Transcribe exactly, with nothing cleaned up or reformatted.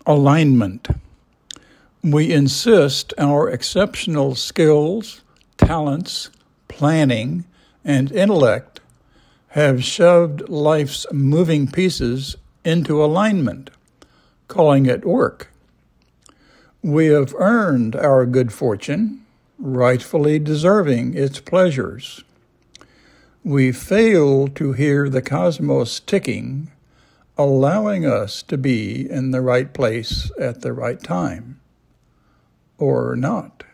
Alignment. We insist our exceptional skills, talents, planning, and intellect have shoved life's moving pieces into alignment, calling it work. We have earned our good fortune, rightfully deserving its pleasures. We fail to hear the cosmos ticking, allowing us to be in the right place at the right time. Or not.